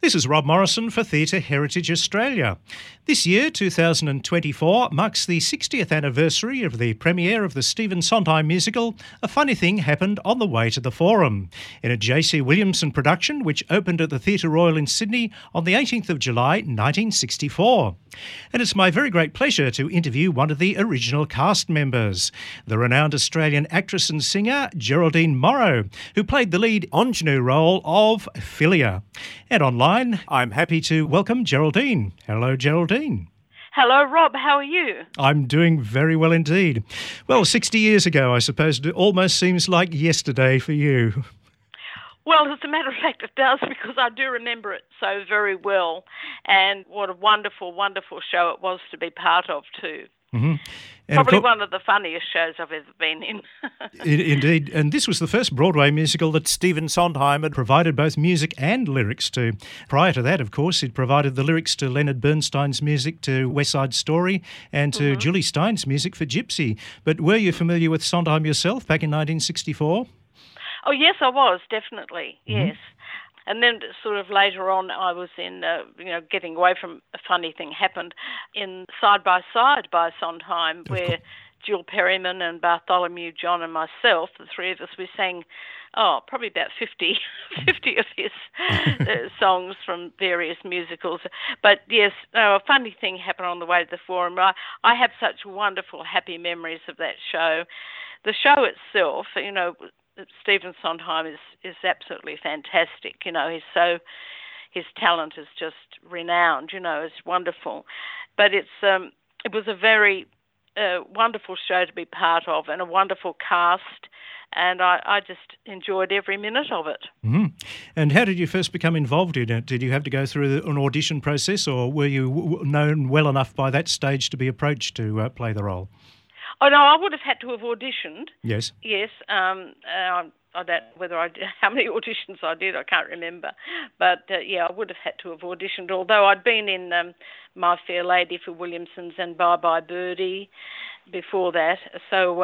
This is Rob Morrison for Theatre Heritage Australia. This year, 2024, marks the 60th anniversary of the premiere of the Stephen Sondheim musical A Funny Thing Happened on the Way to the Forum, in a J.C. Williamson production which opened at the Theatre Royal in Sydney on the 18th of July 1964. And it's my very great pleasure to interview one of the original cast members, the renowned Australian actress and singer Geraldine Morrow, who played the lead ingenue role of Philia. And online, I'm happy to welcome Geraldine. Hello, Geraldine. Hello, Rob. How are you? I'm doing very well indeed. Well, 60 years ago, I suppose it almost seems like yesterday for you. Well, as a matter of fact, it does, because I do remember it so very well. And what a wonderful, wonderful show it was to be part of too. Mm-hmm. Probably one of the funniest shows I've ever been in. Indeed. And this was the first Broadway musical that Stephen Sondheim had provided both music and lyrics to. Prior to that, of course, he'd provided the lyrics to Leonard Bernstein's music to West Side Story and to Julie Stein's music for Gypsy. But were you familiar with Sondheim yourself back in 1964? Oh, yes, I was, definitely, yes. And then sort of later on, I was in, getting away from A Funny Thing Happened in Side by Side by Sondheim, where Jill Perryman and Bartholomew John and myself, the three of us, we sang, probably about 50 of his songs from various musicals. But yes, A Funny Thing Happened on the Way to the Forum. I have such wonderful, happy memories of that show. The show itself, Stephen Sondheim is absolutely fantastic. His talent is just renowned. It's wonderful. But it was a very wonderful show to be part of, and a wonderful cast. And I just enjoyed every minute of it. Mm-hmm. And how did you first become involved in it? Did you have to go through an audition process, or were you known well enough by that stage to be approached to play the role? Oh, no, I would have had to have auditioned. Yes. Yes. I don't know whether how many auditions I did, I can't remember. But, I would have had to have auditioned, although I'd been in My Fair Lady for Williamson's and Bye Bye Birdie before that. So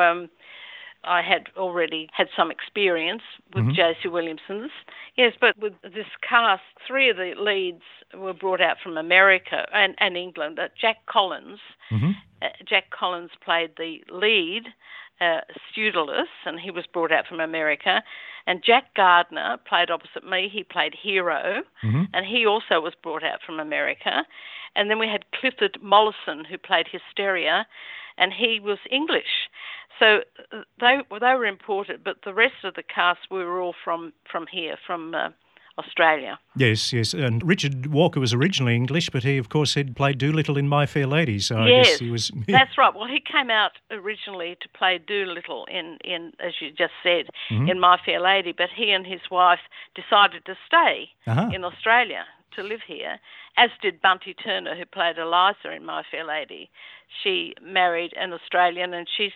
I had already had some experience with J.C. Williamson's. Yes, but with this cast, three of the leads were brought out from America and England. Jack Collins. Jack Collins played the lead, Pseudolus, and he was brought out from America. And Jack Gardner played opposite me. He played Hero, and he also was brought out from America. And then we had Clifford Mollison, who played Hysteria, and he was English. So they were imported, but the rest of the cast, we were all from here, from Australia. Yes. And Richard Walker was originally English, but he, of course, had played Doolittle in My Fair Lady, so yes, I guess he was... That's right. Well, he came out originally to play Doolittle in as you just said, in My Fair Lady, but he and his wife decided to stay in Australia, to live here, as did Bunty Turner, who played Eliza in My Fair Lady. She married an Australian, and she's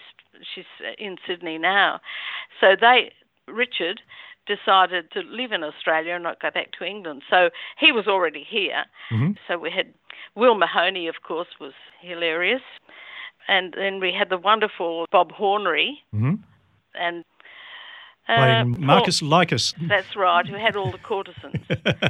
in Sydney now. So Richard decided to live in Australia and not go back to England. So he was already here. So we had Will Mahoney, of course, was hilarious. And then we had the wonderful Bob Hornery. And playing Marcus Lycus. That's right, who had all the courtesans.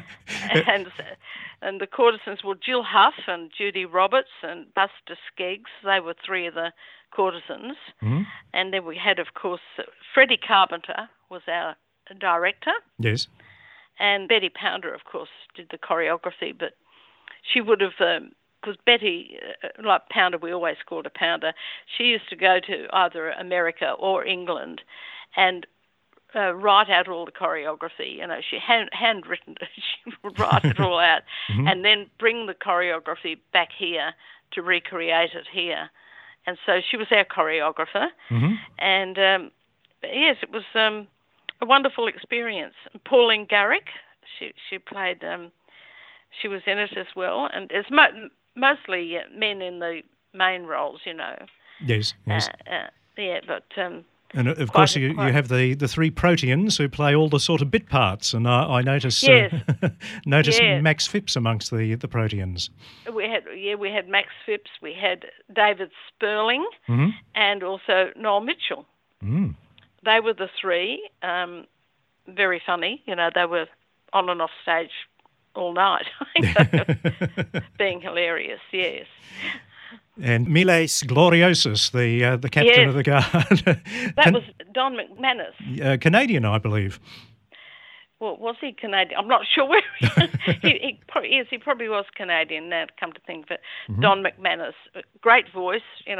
and the courtesans were Jill Huff and Judy Roberts and Buster Skeggs. They were three of the courtesans. And then we had, of course, Freddie Carpenter was our director. Yes. And Betty Pounder, of course, did the choreography, but she would have, because Betty, like Pounder, we always called her Pounder, she used to go to either America or England and write out all the choreography. She handwritten it. She would write it all out and then bring the choreography back here to recreate it here. And so she was our choreographer. And, yes, it was a wonderful experience. Pauline Garrick, she played, she was in it as well. And it's mostly men in the main roles, Yes. But... and of course, you have the three Proteans who play all the sort of bit parts, and I notice Max Phipps amongst the Proteans. We had Max Phipps, we had David Sperling, and also Noel Mitchell. They were the three, very funny. They were on and off stage all night, being hilarious, yes. And Miles Gloriosus, the captain of the guard. That was Don McManus. Canadian, I believe. Well, was he Canadian? I'm not sure where he probably was Canadian now to come to think of it. Mm-hmm. Don McManus, great voice, and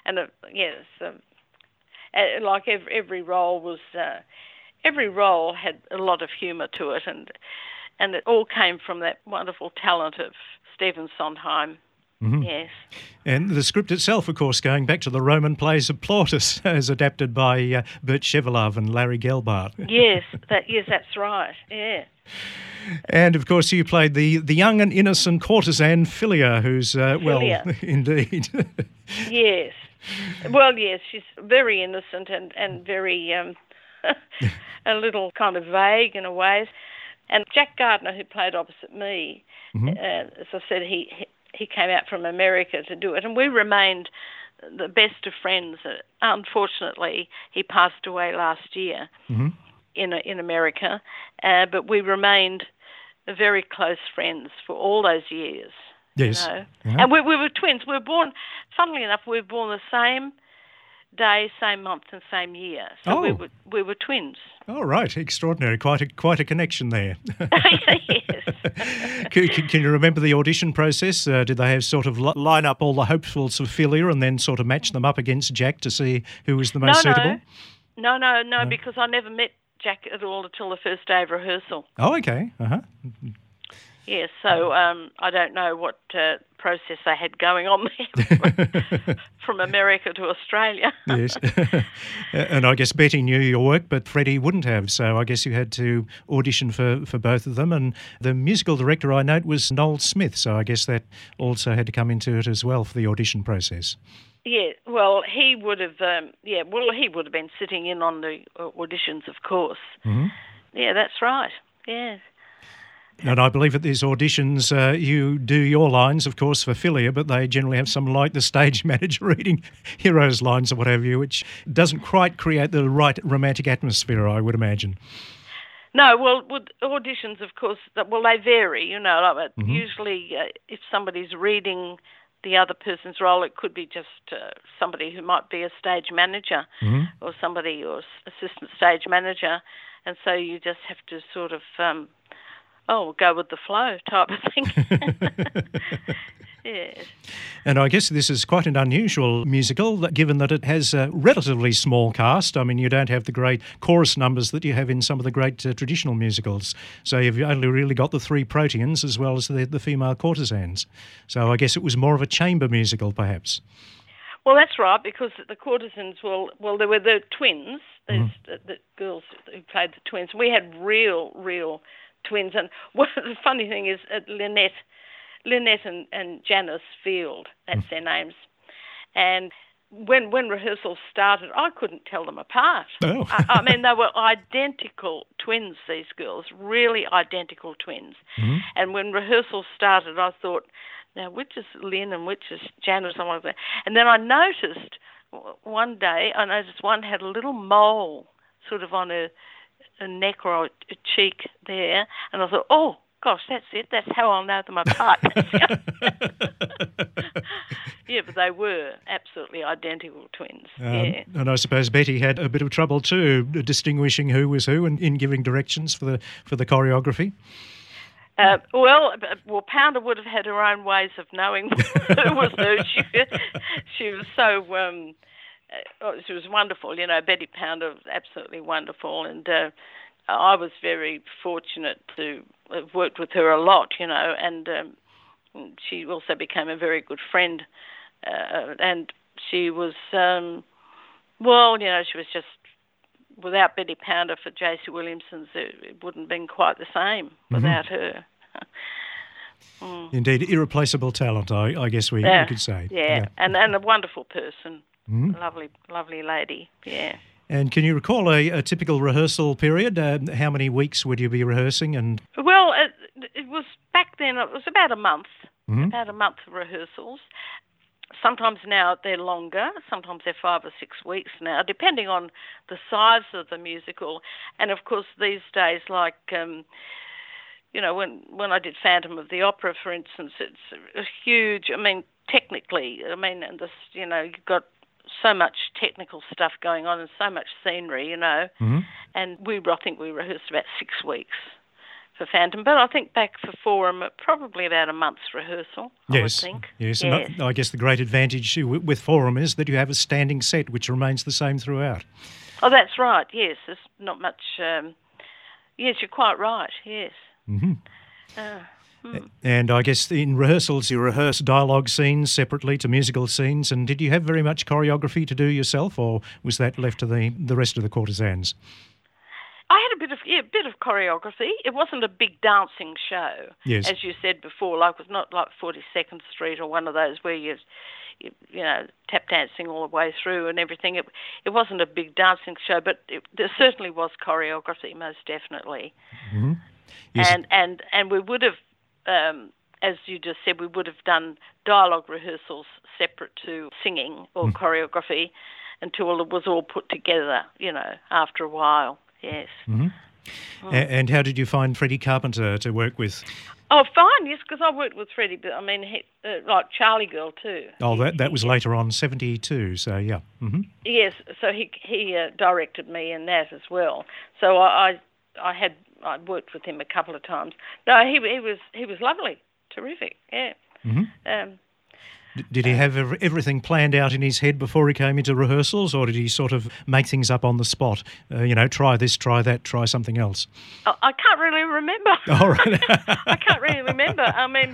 like every role was, every role had a lot of humour to it, and it all came from that wonderful talent of Stephen Sondheim. Mm-hmm. Yes. And the script itself, of course, going back to the Roman plays of Plautus, as adapted by Bert Shevelove and Larry Gelbart. Yes, that's right, yeah. And, of course, you played the young and innocent courtesan Philia, who's, well, indeed. Yes. Well, yes, she's very innocent and very, a little kind of vague in a way. And Jack Gardner, who played opposite me, mm-hmm. As I said, he came out from America to do it, and we remained the best of friends. Unfortunately, he passed away last year mm-hmm. in America, but we remained very close friends for all those years. Yes. You know? Yeah. And we were twins. We were born, funnily enough, we were born the same day, same month, and same year. So we were twins. Oh, right. Extraordinary. Quite a connection there. Yes. Can you remember the audition process? Did they have sort of line up all the hopefuls of Philia and then sort of match them up against Jack to see who was the most suitable? No, because I never met Jack at all until the first day of rehearsal. Oh, okay. Uh-huh. Yes, so I don't know what process they had going on there from America to Australia. Yes. And I guess Betty knew your work, but Freddie wouldn't have, so I guess you had to audition for both of them. And the musical director, I note, was Noel Smith, so I guess that also had to come into it as well for the audition process. Yeah, well, he would have. He would have been sitting in on the auditions, of course. Mm-hmm. Yeah, that's right. Yeah. And I believe at these auditions, you do your lines, of course, for Philia, but they generally have some like the stage manager reading heroes' lines or what have you, which doesn't quite create the right romantic atmosphere, I would imagine. No, well, with auditions, of course, they vary, mm-hmm. Usually if somebody's reading the other person's role, it could be just somebody who might be a stage manager mm-hmm. or somebody or assistant stage manager, and so you just have to sort of... go with the flow type of thing. Yes. And I guess this is quite an unusual musical, given that it has a relatively small cast. I mean, you don't have the great chorus numbers that you have in some of the great traditional musicals. So you've only really got the three proteans as well as the female courtesans. So I guess it was more of a chamber musical, perhaps. Well, that's right, because the courtesans, there were the twins, the girls who played the twins. We had real twins, and the funny thing is Lynette and Janice Field, that's their names, and when rehearsals started, I couldn't tell them apart. Oh. I mean, they were identical twins, these girls, really identical twins. Mm-hmm. And when rehearsals started, I thought, now which is Lynn and which is Janice, something like that. And then I noticed one day, one had a little mole sort of on a neck or a cheek there, and I thought, oh gosh, that's it, that's how I'll know them apart. Yeah, but they were absolutely identical twins. Yeah. And I suppose Betty had a bit of trouble too distinguishing who was who and in giving directions for the choreography. Well, Pounder would have had her own ways of knowing who was who. She was so she was wonderful, Betty Pounder was absolutely wonderful, and I was very fortunate to have worked with her a lot, and she also became a very good friend, and she was, she was just, without Betty Pounder for J.C. Williamson's, it wouldn't have been quite the same without her. Indeed, irreplaceable talent, I guess we could say. Yeah, and a wonderful person. Mm-hmm. Lovely lady, yeah. And can you recall a typical rehearsal period? How many weeks would you be rehearsing? And well, it was back then. It was about a month. Mm-hmm. About a month of rehearsals. Sometimes now they're longer. Sometimes they're 5 or 6 weeks now, depending on the size of the musical. And of course, these days, like when I did Phantom of the Opera, for instance, it's a huge. I mean, technically, and this, you've got so much technical stuff going on and so much scenery, Mm-hmm. and I think we rehearsed about 6 weeks for Phantom, but I think back for Forum, probably about a month's rehearsal, I would think. Yes. And I guess the great advantage with Forum is that you have a standing set which remains the same throughout. Oh, that's right, yes. There's not much... yes, you're quite right, yes. Mm-hmm. And I guess in rehearsals you rehearse dialogue scenes separately to musical scenes, and did you have very much choreography to do yourself, or was that left to the rest of the courtesans? I had a bit of choreography. It wasn't a big dancing show, yes. As you said before. Like, it was not like 42nd Street or one of those where you tap dancing all the way through and everything. It wasn't a big dancing show, but there certainly was choreography, most definitely. Mm-hmm. Yes. And we would have, as you just said, we would have done dialogue rehearsals separate to singing or choreography until it was all put together, after a while. Yes. Mm-hmm. And how did you find Freddie Carpenter to work with? Oh, fine, yes, because I worked with Freddie, but he, like Charlie Girl too. Oh, that was later on, 72, so yeah. Mm-hmm. Yes, so he directed me in that as well. So I worked with him a couple of times. No, he was lovely, terrific, yeah. Mm-hmm. Did he have everything planned out in his head before he came into rehearsals, or did he sort of make things up on the spot? Try this, try that, try something else. I can't really remember. All right. I can't really remember.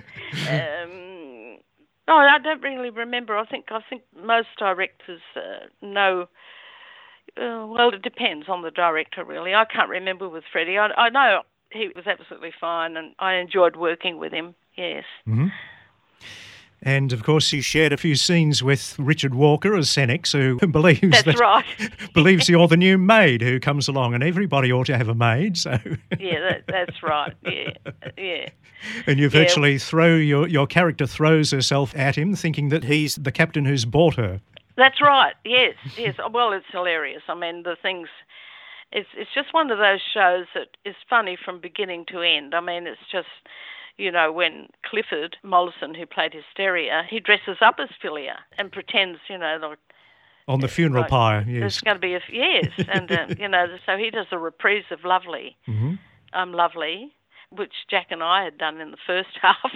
No, I don't really remember. I think most directors know. Well, it depends on the director, really. I can't remember with Freddie. I know he was absolutely fine, and I enjoyed working with him. Yes. Mm-hmm. And, of course, you shared a few scenes with Richard Walker as Senex, who believes you're the new maid who comes along, and everybody ought to have a maid, so... Yeah, that's right, yeah. And you virtually your character throws herself at him, thinking that he's the captain who's bought her. That's right, yes. Well, it's hilarious. The things... It's just one of those shows that is funny from beginning to end. It's just... when Clifford Mollison, who played Hysteria, he dresses up as Philia and pretends, like... On the funeral pyre, yes. There's going to be yes. And, so he does a reprise of Lovely. Mm-hmm. Lovely, which Jack and I had done in the first half.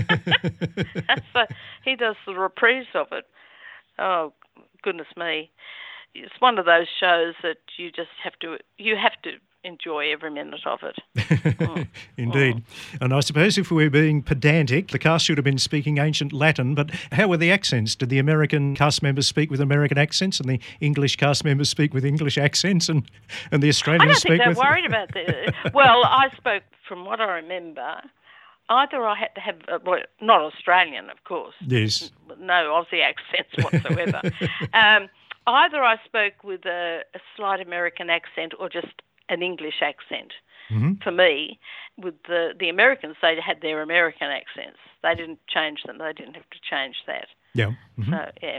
So he does the reprise of it. Oh, goodness me. It's one of those shows that you just have to enjoy every minute of it. Indeed. And I suppose if we were being pedantic, the cast should have been speaking ancient Latin, but how were the accents? Did the American cast members speak with American accents and the English cast members speak with English accents and the Australians speak with... I don't think they're worried about that. Well, I spoke, from what I remember, either I had to have, not Australian, of course. Yes. No Aussie accents whatsoever. Either I spoke with a slight American accent or just an English accent. Mm-hmm. For me, with the Americans, they had their American accents. They didn't change them. They didn't have to change that. Yeah. Mm-hmm. So, yeah.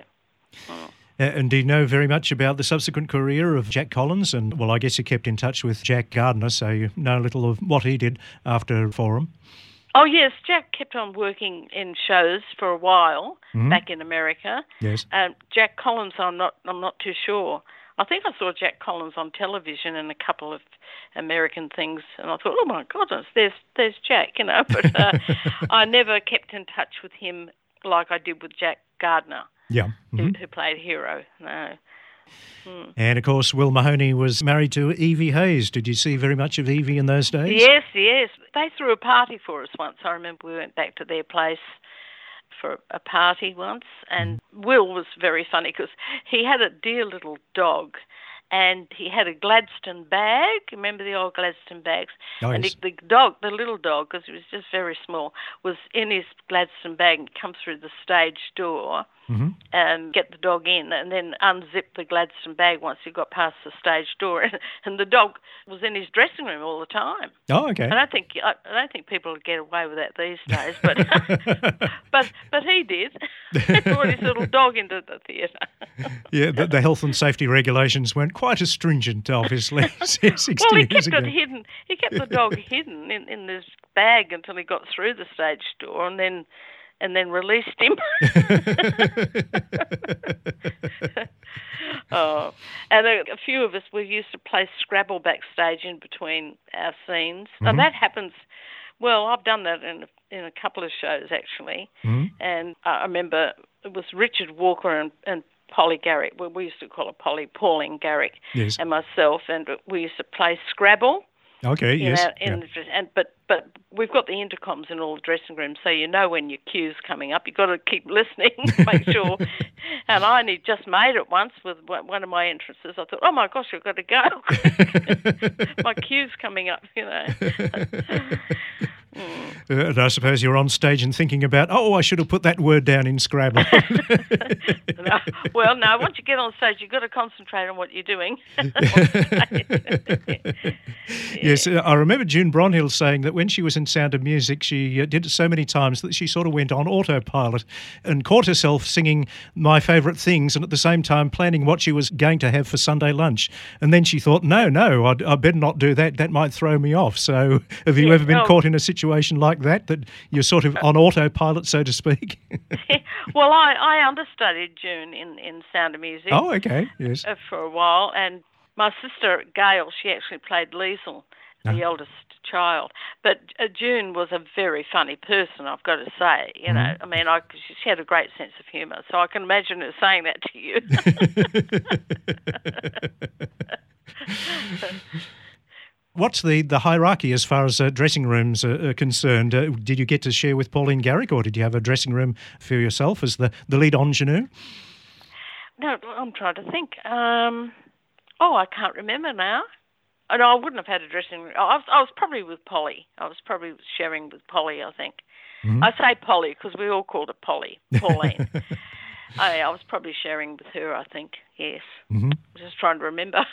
And do you know very much about the subsequent career of Jack Collins? And, well, I guess you kept in touch with Jack Gardner, so you know a little of what he did after Forum. Oh, yes, Jack kept on working in shows for a while back in America. Yes. Jack Collins, I'm not too sure. I think I saw Jack Collins on television in a couple of American things, and I thought, oh my goodness, there's Jack, But I never kept in touch with him like I did with Jack Gardner, who played Hero. No. And, of course, Will Mahoney was married to Evie Hayes. Did you see very much of Evie in those days? Yes. They threw a party for us once. I remember we went back to their place for a party once, and Will was very funny because he had a dear little dog, and he had a Gladstone bag. Remember the old Gladstone bags? Oh, and yes. the little dog, because he was just very small, was in his Gladstone bag and come through the stage door and get the dog in, and then unzip the Gladstone bag once he got past the stage door. And the dog was in his dressing room all the time. Oh, okay. I don't think people would get away with that these days, but but he did. He brought his little dog into the theatre. Yeah, the health and safety regulations weren't quite astringent, obviously, 60 Well, he years kept ago. it hidden. He kept the dog hidden in this bag until he got through the stage door, and then released him. Oh, and a few of us, we used to play Scrabble backstage in between our scenes. Now that happens. Well, I've done that in a couple of shows actually, and I remember it was Richard Walker and Polly Garrick. Well, we used to call her Pauline Garrick, Yes. and myself, and we used to play Scrabble. Okay, yes. But we've got the intercoms in all the dressing rooms, so you know when your cue's coming up. You've got to keep listening to make sure. And I only just made it once with one of my entrances. I thought, oh my gosh, I've got to go. My cue's coming up, And I suppose you're on stage and thinking about, I should have put that word down in Scrabble. No, once you get on stage, you've got to concentrate on what you're doing. Yes, I remember June Bronhill saying that when she was in Sound of Music, she did it so many times that she sort of went on autopilot and caught herself singing My Favourite Things and at the same time planning what she was going to have for Sunday lunch. And then she thought, no, I better not do that. That might throw me off. So have you ever been caught in a situation like that you're sort of on autopilot, so to speak? Well, I understudied June in Sound of Music. Oh, okay, yes. For a while, and my sister Gail, she actually played Liesl, the eldest child. But June was a very funny person, I've got to say. I mean, she had a great sense of humour, so I can imagine her saying that to you. What's the hierarchy as far as dressing rooms are concerned? Did you get to share with Pauline Garrick, or did you have a dressing room for yourself as the lead ingenue? No, I'm trying to think. I can't remember now. Oh, no, I wouldn't have had a dressing room. I was probably with Polly. I was probably sharing with Polly, I think. I say Polly because we all called her Pauline. I was probably sharing with her, I think, yes. Just trying to remember.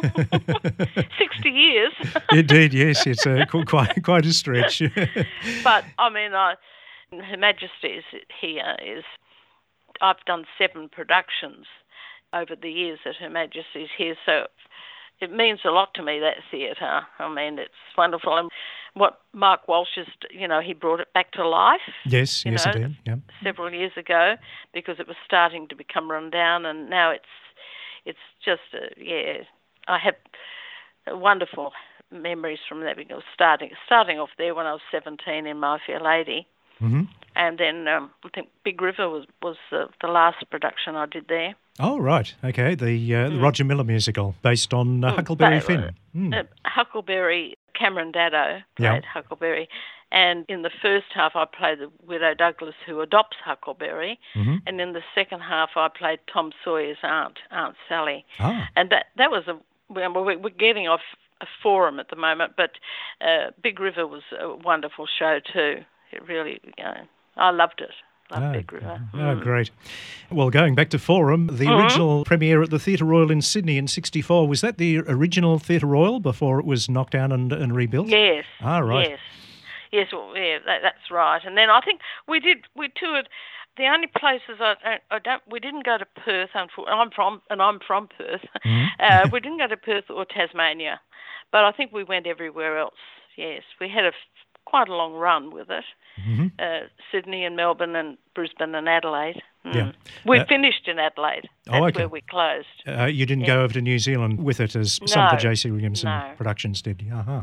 60 years. Indeed, yes. It's quite a stretch. But, I mean, Her Majesty's here I've done 7 productions over the years at Her Majesty's here, so it means a lot to me, that theatre. I mean, it's wonderful. And what Mark Walsh is, he brought it back to life. Yes, he did. Yeah. Several years ago, because it was starting to become run down, and now it's just, I have wonderful memories from that, because starting off there when I was 17 in My Fair Lady. And then I think Big River was the last production I did there. Oh, right. Okay. The Roger Miller musical based on Huckleberry Finn. Huckleberry, Cameron Daddo played Huckleberry. And in the first half, I played the Widow Douglas who adopts Huckleberry. And in the second half, I played Tom Sawyer's aunt Sally. And that was we're getting off a forum at the moment, but Big River was a wonderful show too. It really, I loved it. Big River. Oh, great. Well, going back to Forum, the original premiere at the Theatre Royal in Sydney in 1964, was that the original Theatre Royal before it was knocked down and rebuilt? Yes. Right. Yes, well, that's right. And then I think we toured. The only places we didn't go to Perth. Unfortunately, I'm from Perth. We didn't go to Perth or Tasmania, but I think we went everywhere else. Yes, we had quite a long run with it. Sydney and Melbourne and Brisbane and Adelaide. Yeah. We finished in Adelaide. That's where we closed. You didn't go over to New Zealand with it as some of the J.C. Williamson productions did?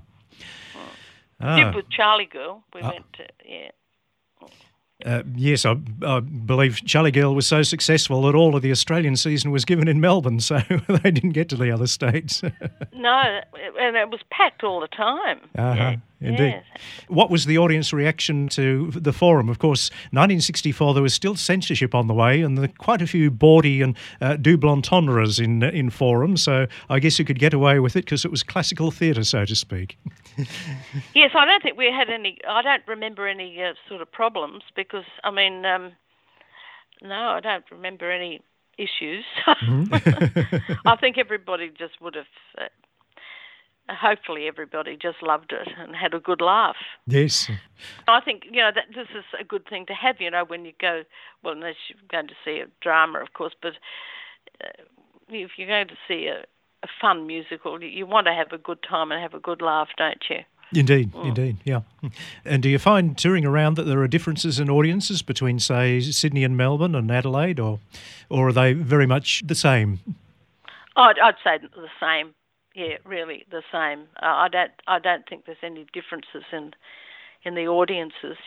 Did with Charlie Girl. We went to, Yes, I believe Charlie Girl was so successful that all of the Australian season was given in Melbourne, so they didn't get to the other states. No, and it was packed all the time. Indeed. Yes. What was the audience reaction to the Forum? Of course, 1964, there was still censorship on the way, and quite a few bawdy and double entendres in Forum, so I guess you could get away with it because it was classical theatre, so to speak. Yes, I don't think we had any. I don't remember any sort of problems because, I mean, no, I don't remember any issues. I think everybody just would have. Hopefully, everybody just loved it and had a good laugh. Yes, I think that this is a good thing to have. When you go, well, unless you're going to see a drama, of course, but if you're going to see a a fun musical. You want to have a good time and have a good laugh, don't you? Indeed, indeed, yeah. And do you find touring around that there are differences in audiences between, say, Sydney and Melbourne and Adelaide, or are they very much the same? I'd say the same. Yeah, really the same. I don't think there's any differences in the audiences.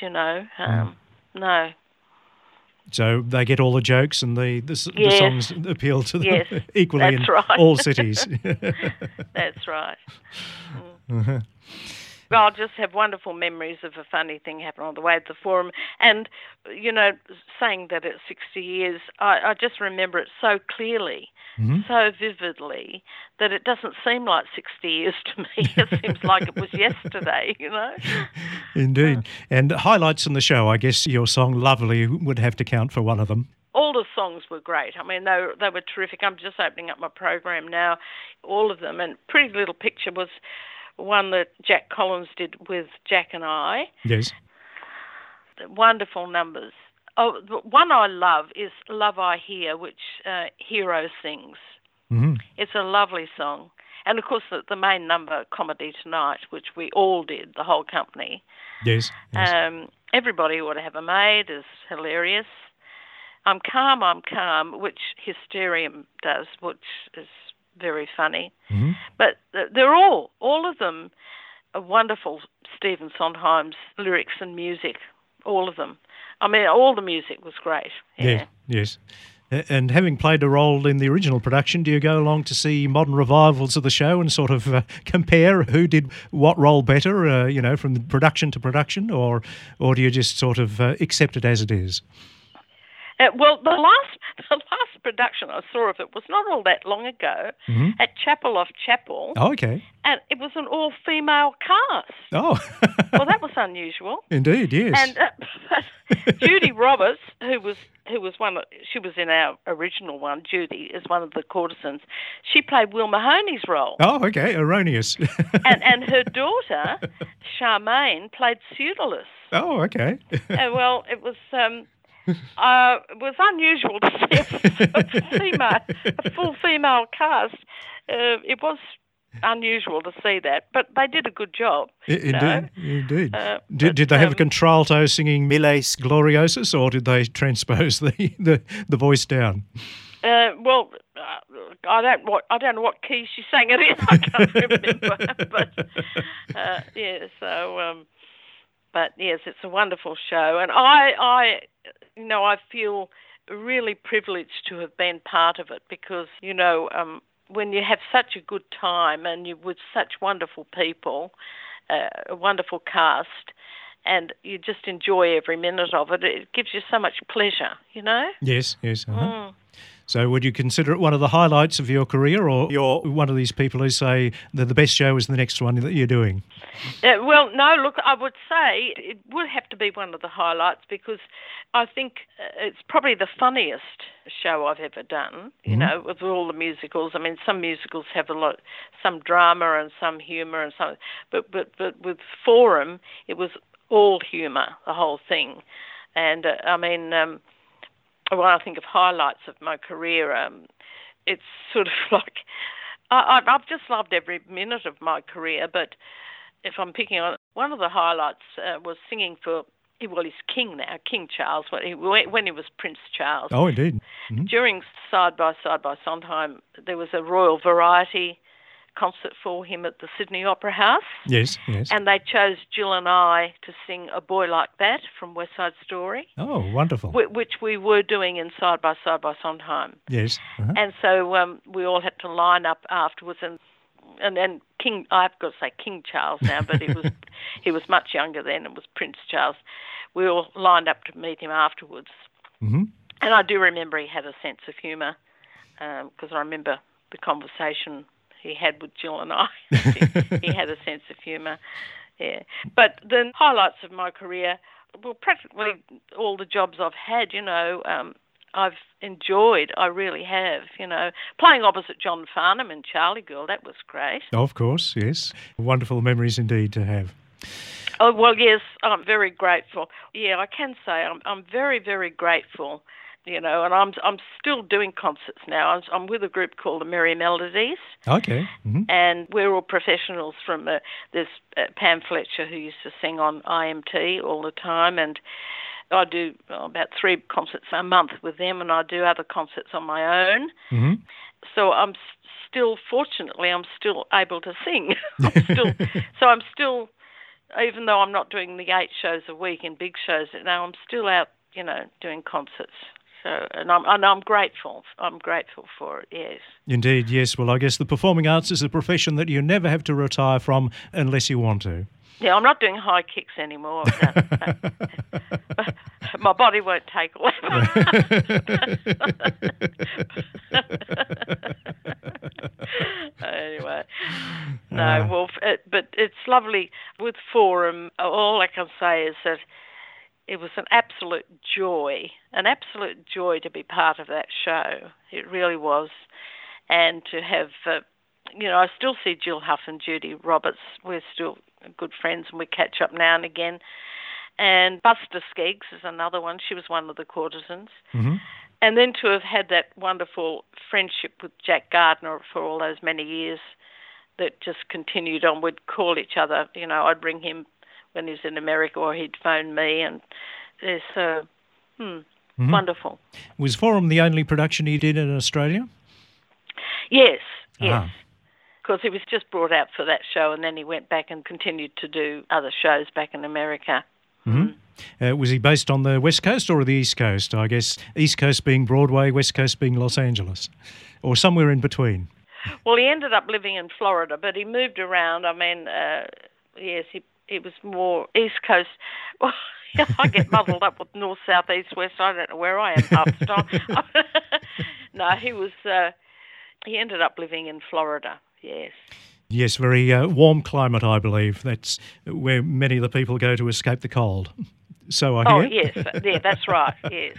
No. So they get all the jokes and the songs appeal to them equally in all cities. That's right. Mm. I just have wonderful memories of a funny thing happened on the way to the Forum. And, saying that it's 60 years, I just remember it so clearly, so vividly, that it doesn't seem like 60 years to me. It seems like it was yesterday, Indeed. And highlights in the show, I guess your song Lovely would have to count for one of them. All the songs were great. I mean, they were terrific. I'm just opening up my program now, all of them. And Pretty Little Picture was one that Jack Collins did with Jack and I. Yes. Wonderful numbers. Oh, the one I love is Love I Hear, which Hero sings. Mm-hmm. It's a lovely song. And, of course, the main number, Comedy Tonight, which we all did, the whole company. Yes. Everybody Ought to Have a Maid is hilarious. I'm Calm, which Hysterium does, which is very funny. Mm-hmm. But they're all of them are wonderful Stephen Sondheim's lyrics and music, all of them. I mean, all the music was great. Yeah. Yes. And having played a role in the original production, do you go along to see modern revivals of the show and sort of compare who did what role better, from the production to production, or do you just sort of accept it as it is? Well, the last production I saw of it was not all that long ago at Chapel of Chapel. Oh, okay. And it was an all-female cast. Oh. Well, that was unusual. Indeed, yes. And Judy Roberts, who was she was in our original one. Judy is one of the courtesans. She played Will Mahoney's role. Oh, okay, erroneous. and her daughter, Charmaine, played Pseudolus. Oh, okay. Well, it was. It was unusual to see a full female cast. It was unusual to see that, but they did a good job. Indeed. Did they have a contralto singing Miles Gloriosus, or did they transpose the voice down? Well, I don't know what key she sang it in. I can't remember. But yes, it's a wonderful show, and I feel really privileged to have been part of it because, when you have such a good time and you're with such wonderful people, a wonderful cast, and you just enjoy every minute of it, it gives you so much pleasure, Yes. Uh-huh. So would you consider it one of the highlights of your career, or you're one of these people who say that the best show is the next one that you're doing? Well, no, look, I would say it would have to be one of the highlights because I think it's probably the funniest show I've ever done, with all the musicals. I mean, some musicals have some drama and some humour and some, but with Forum, it was all humour, the whole thing. And, when I think of highlights of my career, it's sort of like I've just loved every minute of my career. But if I'm picking on one of the highlights was singing for he's King now, King Charles, when he was Prince Charles. Oh, indeed. Mm-hmm. During Side by Sondheim, there was a Royal Variety concert for him at the Sydney Opera House. Yes. And they chose Jill and I to sing A Boy Like That from West Side Story. Oh, wonderful. Which we were doing in Side by Sondheim. Yes. Uh-huh. And so we all had to line up afterwards, and then King, I've got to say King Charles now, but he was much younger then. It was Prince Charles. We all lined up to meet him afterwards. Mm-hmm. And I do remember he had a sense of humour because I remember the conversation he had with Jill and I. He had a sense of humour, yeah. But the highlights of my career, well, practically all the jobs I've had, I've enjoyed. I really have, Playing opposite John Farnham in Charlie Girl, that was great. Of course, yes. Wonderful memories indeed to have. Oh, well, yes, I'm very grateful. Yeah, I can say I'm very, very grateful, you know, and I'm still doing concerts now. I'm with a group called the Merry Melodies. Okay. Mm-hmm. And we're all professionals from there's Pam Fletcher, who used to sing on IMT all the time, and I do about 3 concerts a month with them, and I do other concerts on my own. Mm-hmm. So I'm fortunately able to sing. I'm still, even though I'm not doing the 8 shows a week in big shows now, I'm still out, you know, doing concerts. So, and I'm grateful. I'm grateful for it. Yes. Indeed, yes. Well, I guess the performing arts is a profession that you never have to retire from unless you want to. Yeah, I'm not doing high kicks anymore. No. My body won't take all Anyway, no. Well, but it's lovely with Forum. All I can say is that it was an absolute joy to be part of that show. It really was. And to have, you know, I still see Jill Huff and Judy Roberts. We're still good friends and we catch up now and again. And Buster Skeggs is another one. She was one of the courtesans. Mm-hmm. And then to have had that wonderful friendship with Jack Gardner for all those many years that just continued on. We'd call each other, you know, I'd ring him when he was in America, or he'd phone me, and it's mm-hmm. wonderful. Was Forum the only production he did in Australia? Yes. Because he was just brought out for that show, and then he went back and continued to do other shows back in America. Mm-hmm. Was he based on the West Coast or the East Coast? I guess East Coast being Broadway, West Coast being Los Angeles, or somewhere in between. Well, he ended up living in Florida, but he moved around. I mean, yes, he was more East Coast. Well, I get muddled up with north, south, east, west. I don't know where I am half the time. No, he ended up living in Florida, yes. Yes, very warm climate, I believe. That's where many of the people go to escape the cold. So I hear. Oh, yes. Yeah, that's right, yes.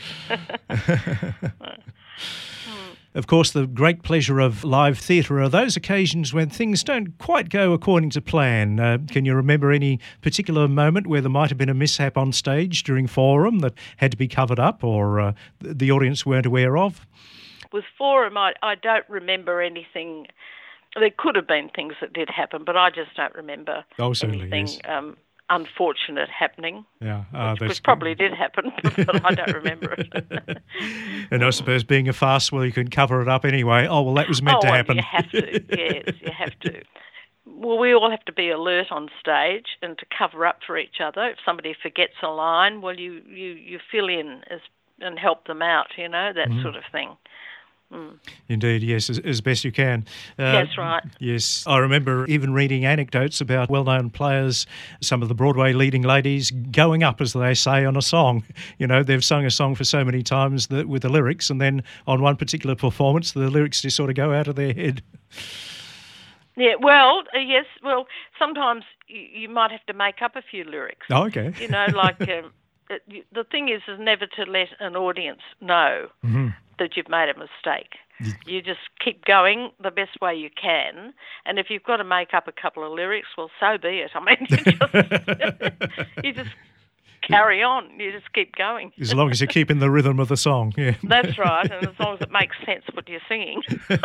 Of course, the great pleasure of live theatre are those occasions when things don't quite go according to plan. Can you remember any particular moment where there might have been a mishap on stage during Forum that had to be covered up or the audience weren't aware of? With Forum, I don't remember anything. There could have been things that did happen, but I just don't remember anything unfortunate happening. Yeah, which probably did happen, but I don't remember it. And I suppose being a farce, well, you can cover it up anyway. Oh, well, that was meant to happen. You have to, yes, you have to. Well, we all have to be alert on stage and to cover up for each other. If somebody forgets a line, well, you fill in and help them out, you know, that sort of thing. Mm. Indeed, yes, as best you can. That's right. Yes, I remember even reading anecdotes about well-known players, some of the Broadway leading ladies, going up, as they say, on a song. You know, they've sung a song for so many times that with the lyrics, and then on one particular performance, the lyrics just sort of go out of their head. Yeah, well, yes, well, sometimes you might have to make up a few lyrics. Oh, okay. You know, like the thing is never to let an audience know that you've made a mistake. You just keep going the best way you can, and if you've got to make up a couple of lyrics, well, so be it. I mean, you just carry on. You just keep going. As long as you keep in the rhythm of the song, yeah. That's right, and as long as it makes sense what you're singing.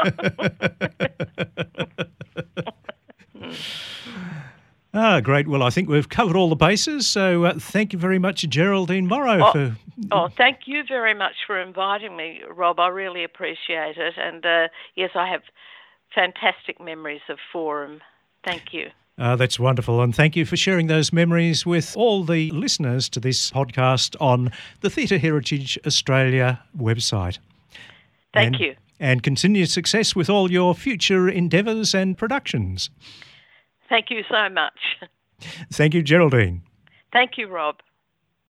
Great. Well, I think we've covered all the bases, so thank you very much, Geraldine Morrow. Thank you very much for inviting me, Rob. I really appreciate it. And, yes, I have fantastic memories of Forum. Thank you. That's wonderful, and thank you for sharing those memories with all the listeners to this podcast on the Theatre Heritage Australia website. Thank you. And continued success with all your future endeavours and productions. Thank you so much. Thank you, Geraldine. Thank you, Rob.